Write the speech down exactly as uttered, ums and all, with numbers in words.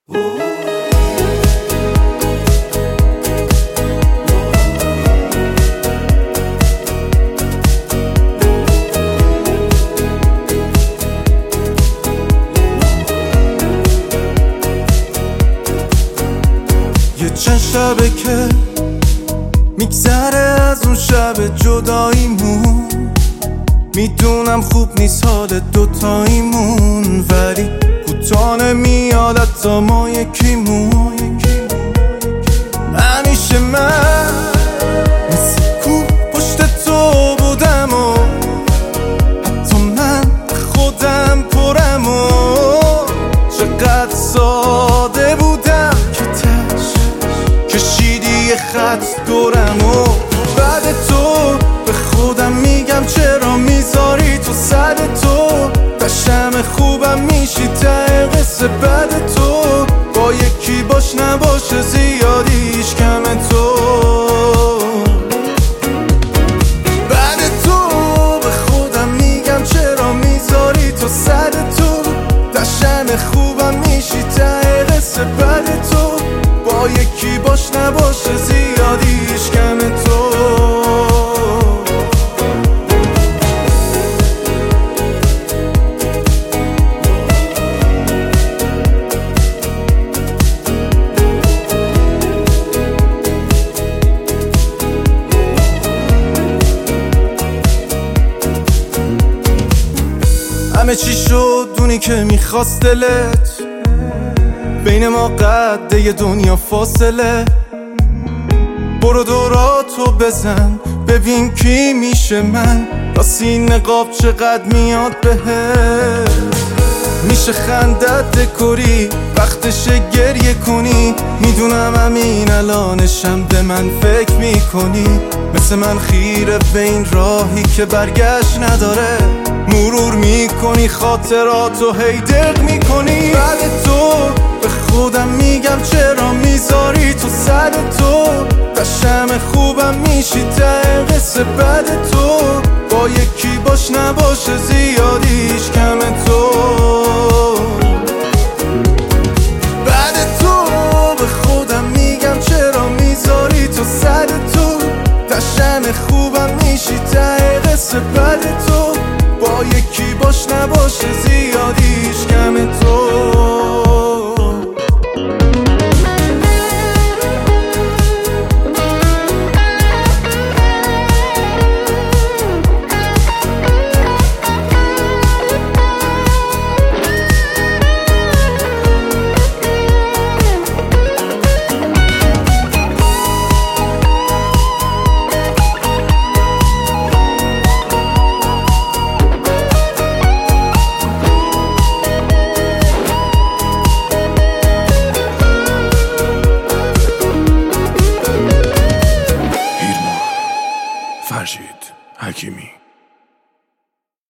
یه چند شبه که میگذره از اون شب جداییمون، میدونم خوب نیست حال دوتاییمون، ولی کوتاه نمیاد حتی ما یکیمون. همیشه من مثل کوه پشت تو بودم و حتی من خودم پرم و چقدر ساده بودم که تش کشیدی یه خط دورم و بعد تو به خودم میگم چرا میذاری تو سر تو دشم خوبم میشی ته قصه بعد تو با یکی باش نباشه زیادیش کم تو بعد تو به خودم میگم چرا میذاری تو سر تو دشم خوبم میشی ته قصه بعد تو با یکی باش نباشه زیادیش کم تو همه چی شد دونی که میخواست دلت، بین ما قده دنیا فاصله. برو دوراتو بزن ببین کی میشه من، راستی نقاب چقدر میاد بهت. میشه خندت دکوری وقتشه گریه کنی، میدونم همین الانشم به من فکر میکنی. مثل من خیره به این راهی که برگشت نداره، مرور میکنی خاطراتو هی دق میکنی. بعد تو به خودم میگم چرا میذاری تو سر تو دشم خوبم میشی ته قصه بعد تو با یکی باش نباشه زیادیش کم تو بعد تو به خودم میگم چرا میذاری تو سر تو دشم خوبم میشی ته قصه بعد تو با یکی باش نباشه زیادیش کم تو فرشید حکیمی.